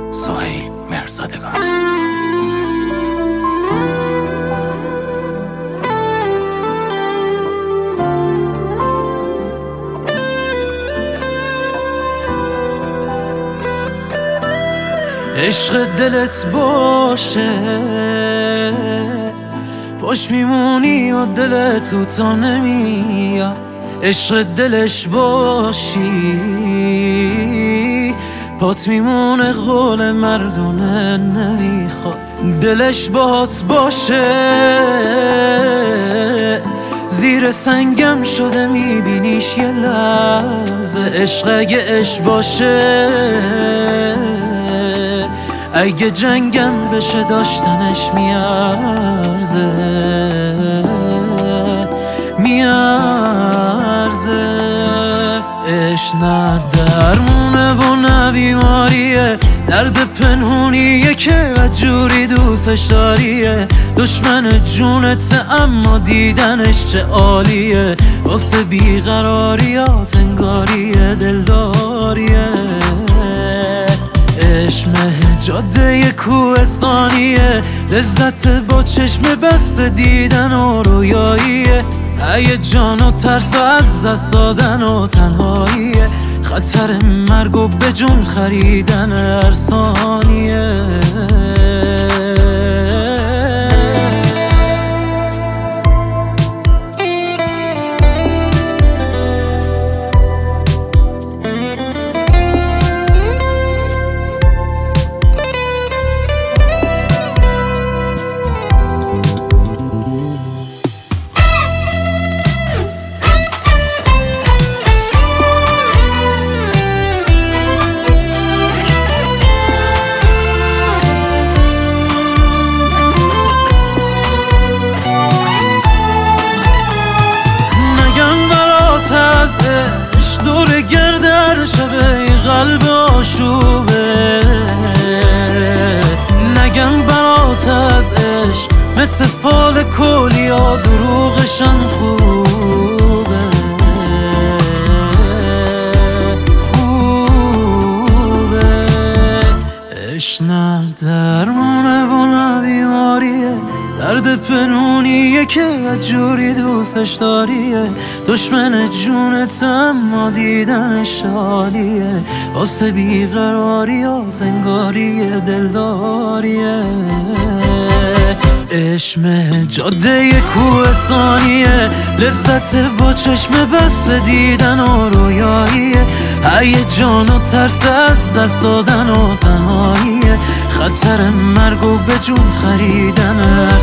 سهیل مرزادگان. عشق دلت باشه پاش میمونی و دلت کوتا نمیاد. عشق دلش باشی پات میمونه قول مردونه نمیخواد. دلش باهات باشه زیر سنگم شده میبینیش یه لحظه. عشق اگه عشق باشه اگه جنگم بشه داشتنش میارزه عشق نه درمونه و نه بیماریه، درد پنهونیه که جوری دوستش داریه. دشمن جونت اما دیدنش چه عالیه، واسه بیقراریات انگاریه دلداریه. عشق جاده کوهستانیه، لذت با چشم بست دیدن و رویاییه. هیجان و ترس و از دست دادن و تنهاییه، خطر مرگ و به جون خریدن هر ثانیه. دور گردر شبه قلب آشوبه، نگم برات از عشق مثل فال کلیا دروغشم خوبه. عشق نه درمونه و نه بیماریه، درد پنهونیه که جوری دوستش داریه. دشمن جونت اما دیدنش عالیه، واسه بیقراریات انگاریه دلداریه. عشق جاده کوهستانیه، لذت با چشم بست دیدن و رویاییه. هیجان و ترس از دست دادن و تنهاییه، خطر مرگ و به جون خریدن